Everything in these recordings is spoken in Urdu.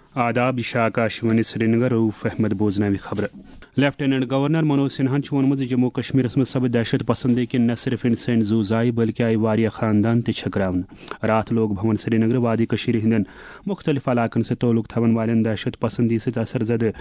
آداب یہ آکاشوانی سرینگر روف احمد بوزناوی خبر لیفٹیننٹ گورنر منوج سنہان وونمت جموں کشمیر مز سپد دہشت پسندی کن نہ صرف انسانی زو زائیں بلکہ آئی واریاہ خاندان تہ چھکراون رات لوگ بھون سرینگر وادی کشیر ہندین مختلف علاقن سے تعلق تھون والن دہشت پسندی سے اثر زدہ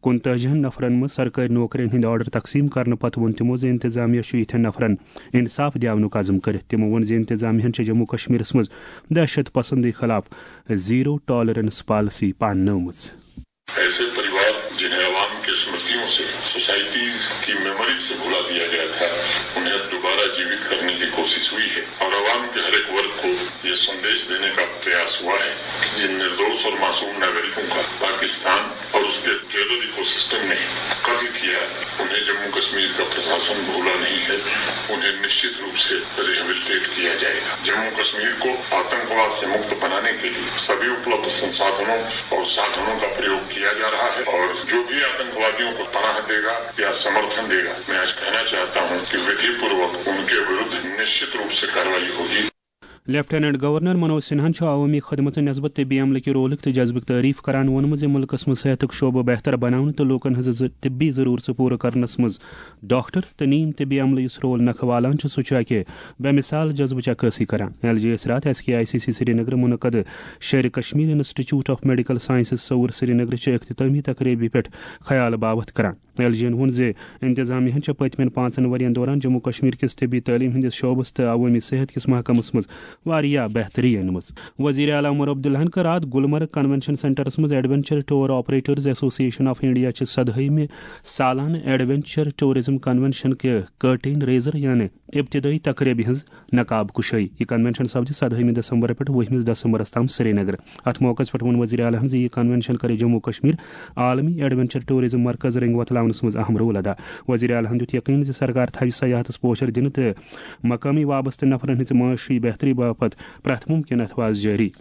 49 نفرن مز سرکاری نوکرین ہند آرڈر تقسیم کرنے پتہ ون تمو انتظامیہ یتھین نفرن انصاف دیونک عزم کر تمو ون انتظامیہ جموں کشمیر مز دہشت پسندی خلاف زیرو ٹالرنس پالیسی پاننومز. ایسے پریوار جنہیں عوام کے اسمرتیوں سے سوسائٹی کی میموری سے بھلا دیا گیا تھا انہیں دوبارہ جیوت کرنے کی کوشش ہوئی ہے اور عوام کے ہر ایک ورگ کو یہ سندیش دینے کا پریاس ہوا ہے کہ جن نردوش اور معصوم ناگرکوں کا پاکستان اور اس کے ٹیرر ایکو سسٹم نے قتل کیا انہیں جموں کشمیر کا پرشاسن بھولا نہیں ہے. انہیں نشچت روپ سے ریہیبلیٹیٹ کیا جائے گا. جموں کشمیر کو آتنکواد سے مکت بنانے کے لیے سبھی اپلبدھ سنسادھنوں اور سادھنوں کا پریوگ کیا جا رہا ہے اور جو بھی آتنکوادیوں کو پناہ دے گا یا سمرتھن دے گا میں آج کہنا چاہتا ہوں کہ ودھی پوروک ان کے ورد نشچت روپ سے کارروائی ہوگی. لیفٹیننٹ گورنر منوج سنہان عوامی خدمت نسبت طبی عملہ کہ رولک تو جذبک تعریف کران وونمت ملکس مز صحتک شعبہ بہتر بناون تو لوکن ہز طبی ضرورت پورہ کرنس مز ڈاکٹر تو نیم طبی عملہ اس رول نکھ والان سہ کہ بے مثال جذبہ عکاسی کران. LGS رات SKICC سرینگر منعقد Sher Kashmir institute of medical sciences Soura Srinagar چہ اختتامی تقریبی پہ خیال باوت کران. LGN وون زِ انتظامیہ پتمن 5 ورین دوران جموں کشمیر کس طبی تعلیم ہندس شعبس تو عوامی صحت کس محکمس مز واریاہ بہتری انمز. وزیر اعلیٰ عمر عبداللہ کر رات گلمرگ کنونشن سینٹرس مز adventure tour operators association of India چہ 100ہمہ سالانہ ایڈونچر ٹورزم کنونشن کے کرٹین ریزر یعنی ابتدائی تقریبی ہز نقاب کشائی. یہ کنونشن سپد 17 دسمبر پہ 20 دسمبر تام سرینگر. ات موقع پہ ون وزیر اعلیٰ یہ کنونشن کرے جموں کشمیر عالمی ایڈونچر ٹورزم مرکز رنگ وتلاونس مز اہم رول ادا. وزیر اعلیٰ دیت یقین سرکار تھو سیاحت پوچھر دن تو مقامی وابستہ نفرن ہز معاشی بہتری باپت پریت ممکن اتواس جاری.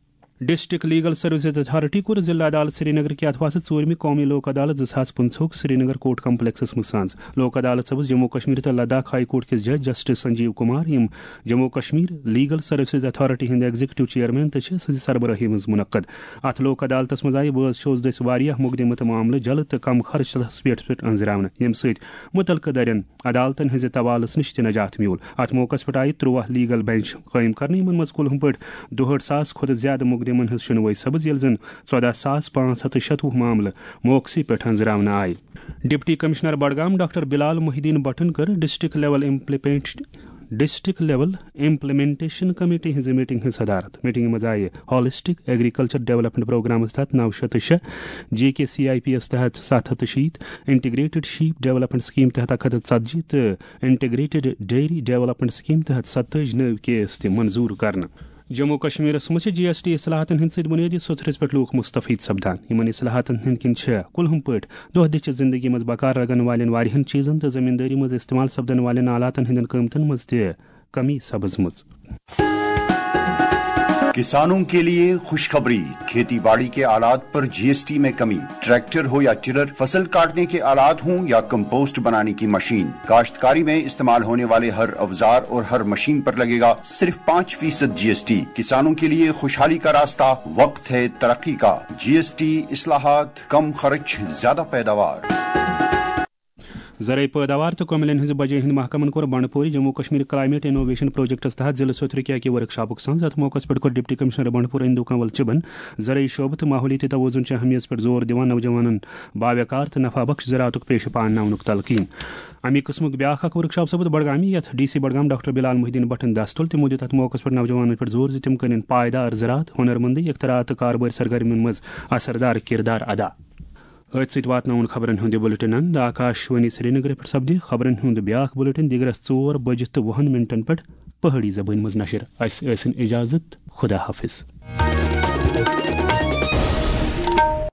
ڈسٹرکٹ لیگل سروسز اتھارٹی کور ضلع عدالت سرینگر کے اتواس 4 قومی لوک عدالت 2015 سرینگر کورٹ کمپلیکسس مز سانز. لوک عدالت سپز جموں کشمیر تو لداخ ہائی کورٹ کس جج جسٹس سنجیو کمار یم Jammu Kashmir legal services authority ہند ایگزیکٹو چیئرمین تو سربراہی مز منعقد. ات لوک عدالتس مز آئی باز شوز دس واریاہ مقدمت معاملہ جلد تو کم خرچ پہ انزراون یم ست متعلقہ درین عدالتن ہز توالس نش نجات میول. ات موقع پہ آئی 13 لیگل بینچ قائم کرنے یمن مز کلہم پہ 62,000 کھت زیادہ مقدمن ہز شنوائی سپز یل زن 14,596 معاملہ موقعی پہ انزراون آئی. Deputy commissioner Budgam doctor Bilal Mohi Uddin بٹن کر ڈسٹرکٹ لیول امپلیمنٹیشن کمیٹی ہز میٹنگ ہز صدارت. میٹنگ مز آئی ہالسٹک ایگریکلچر ڈیولپمنٹ پروگرامس تحت 906 GKCIPS تحت 760 انٹیگریٹڈ شیپ ڈیولپمنٹ سکیم تحت 140 تو انٹیگریٹڈ ڈیری ڈیولپمنٹ سکیم تحت 27 نو کیس تہ منظور کرنا. جموں کشمیر مجھ GST اصلاحاتن ہند ست بنیادی سوتھرس پہ لوک مستفید سپدان. ان اصلاحاتن ہند کن کلہم پہ دہ دہ زندگی مز بقار لگن والن واریہن چیزن تو زمینداری مز استعمال سپدن والن آلاتن ہندن قیمتن مز تہ کمی سپزمز. کسانوں کے لیے خوشخبری. کھیتی باڑی کے آلات پر GST میں کمی. ٹریکٹر ہو یا ٹرر، فصل کاٹنے کے آلات ہوں یا کمپوسٹ بنانے کی مشین، کاشتکاری میں استعمال ہونے والے ہر اوزار اور ہر مشین پر لگے گا صرف 5% GST. کسانوں کے لیے خوشحالی کا راستہ، وقت ہے ترقی کا. GST اصلاحات، کم خرچ، زیادہ پیداوار. زرعی پیداوار تو قوملین ہز بجے ہند محکمن کور بنڈپوری Jammu Kashmir climate innovation projects تحت ضلع سوتھرکیا کے ورکشاپک سانز. ات موقع پہ ڈپٹی کمشنر بنڈپور اندو کنول چبن زرعی شعبہ تو ماحولیاتی توازن چہ اہمیت پہ زور دیوان نوجوانن باوقار تو نفع بخش زراعتک پیش پانناونک تلقین. امی قسمک بیاکھ اخ ورکشاپ سپد بڈگامی یتھ DC بڈگام ڈاکٹر بلال محی الدین بٹن دست تل تمو دت ات موقع پہ نوجوانن پہ زور تم کرن پائیدار زراعت، ہنرمندی، اختراعات تو کاروباری سرگرمین مز اثردار کردار ادا. ست واتن خبرن ہند بلٹن اند آکاشوانی سرینگر پہ سپدی خبرن ہند بیاکھ بلٹن دگرس 4:20 پہ پہاڑی زبان مز نشر. اس اجازت. خدا حافظ.